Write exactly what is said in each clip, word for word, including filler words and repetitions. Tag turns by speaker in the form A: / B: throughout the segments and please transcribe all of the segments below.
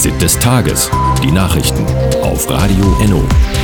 A: Fazit des Tages. Die Nachrichten auf Radio Enno.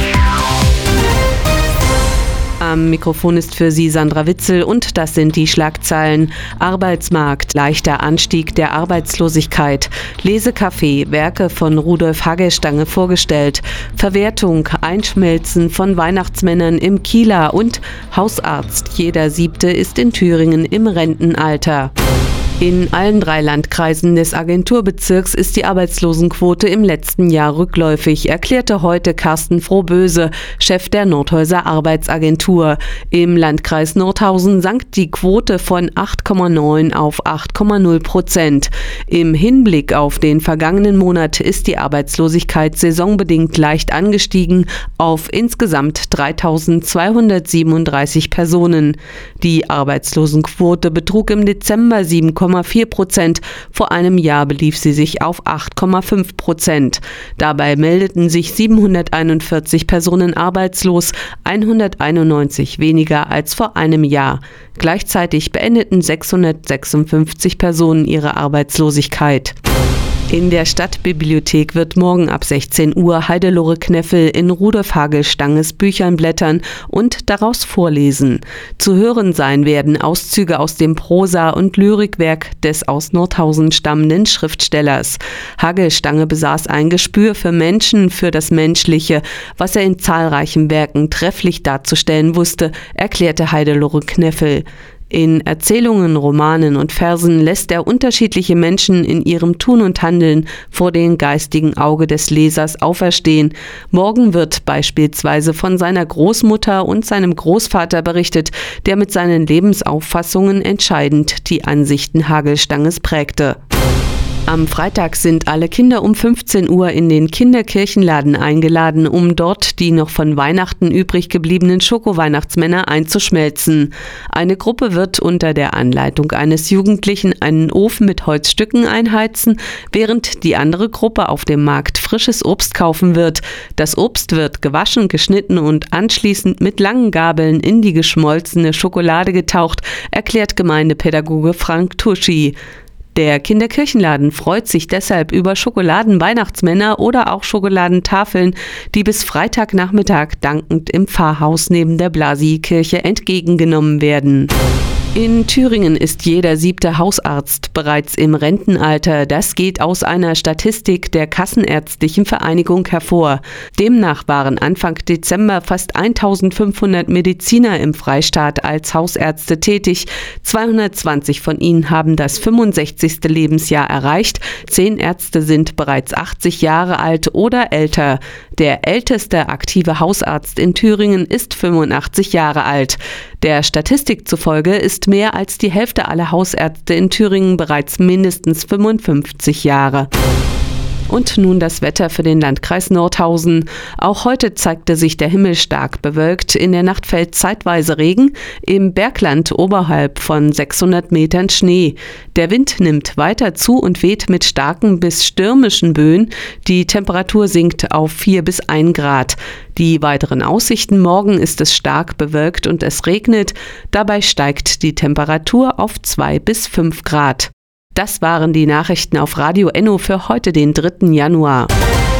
B: Am Mikrofon ist für Sie Sandra Witzel und das sind die Schlagzeilen. Arbeitsmarkt, leichter Anstieg der Arbeitslosigkeit. Lesecafé, Werke von Rudolf Hagelstange vorgestellt. Verwertung, Einschmelzen von Weihnachtsmännern im Kieler und Hausarzt. Jeder Siebte ist in Thüringen im Rentenalter. In allen drei Landkreisen des Agenturbezirks ist die Arbeitslosenquote im letzten Jahr rückläufig, erklärte heute Carsten Frohböse, Chef der Nordhäuser Arbeitsagentur. Im Landkreis Nordhausen sank die Quote von acht Komma neun auf acht Komma null Prozent. Im Hinblick auf den vergangenen Monat ist die Arbeitslosigkeit saisonbedingt leicht angestiegen auf insgesamt dreitausendzweihundertsiebenunddreißig Personen. Die Arbeitslosenquote betrug im Dezember sieben Komma vier Prozent. Vor einem Jahr belief sie sich auf acht Komma fünf Prozent. Dabei meldeten sich siebenhunderteinundvierzig Personen arbeitslos, hunderteinundneunzig weniger als vor einem Jahr. Gleichzeitig beendeten sechshundertsechsundfünfzig Personen ihre Arbeitslosigkeit. In der Stadtbibliothek wird morgen ab sechzehn Uhr Heidelore Kneffel in Rudolf Hagelstanges Büchern blättern und daraus vorlesen. Zu hören sein werden Auszüge aus dem Prosa- und Lyrikwerk des aus Nordhausen stammenden Schriftstellers. Hagelstange besaß ein Gespür für Menschen, für das Menschliche, was er in zahlreichen Werken trefflich darzustellen wusste, erklärte Heidelore Kneffel. In Erzählungen, Romanen und Versen lässt er unterschiedliche Menschen in ihrem Tun und Handeln vor dem geistigen Auge des Lesers auferstehen. Morgen wird beispielsweise von seiner Großmutter und seinem Großvater berichtet, der mit seinen Lebensauffassungen entscheidend die Ansichten Hagelstanges prägte. Am Freitag sind alle Kinder um fünfzehn Uhr in den Kinderkirchenladen eingeladen, um dort die noch von Weihnachten übrig gebliebenen Schoko-Weihnachtsmänner einzuschmelzen. Eine Gruppe wird unter der Anleitung eines Jugendlichen einen Ofen mit Holzstücken einheizen, während die andere Gruppe auf dem Markt frisches Obst kaufen wird. Das Obst wird gewaschen, geschnitten und anschließend mit langen Gabeln in die geschmolzene Schokolade getaucht, erklärt Gemeindepädagoge Frank Tuschi. Der Kinderkirchenladen freut sich deshalb über Schokoladen-Weihnachtsmänner oder auch Schokoladentafeln, die bis Freitagnachmittag dankend im Pfarrhaus neben der Blasi-Kirche entgegengenommen werden. In Thüringen ist jeder siebte Hausarzt bereits im Rentenalter. Das geht aus einer Statistik der Kassenärztlichen Vereinigung hervor. Demnach waren Anfang Dezember fast eintausendfünfhundert Mediziner im Freistaat als Hausärzte tätig. zweihundertzwanzig von ihnen haben das fünfundsechzigste Lebensjahr erreicht. Zehn Ärzte sind bereits achtzig Jahre alt oder älter. Der älteste aktive Hausarzt in Thüringen ist fünfundachtzig Jahre alt. Der Statistik zufolge ist mehr als die Hälfte aller Hausärzte in Thüringen bereits mindestens fünfundfünfzig Jahre. Und nun das Wetter für den Landkreis Nordhausen. Auch heute zeigte sich der Himmel stark bewölkt. In der Nacht fällt zeitweise Regen, im Bergland oberhalb von sechshundert Metern Schnee. Der Wind nimmt weiter zu und weht mit starken bis stürmischen Böen. Die Temperatur sinkt auf vier bis ein Grad. Die weiteren Aussichten: Morgen ist es stark bewölkt und es regnet. Dabei steigt die Temperatur auf zwei bis fünf Grad. Das waren die Nachrichten auf Radio Enno für heute, den dritten Januar.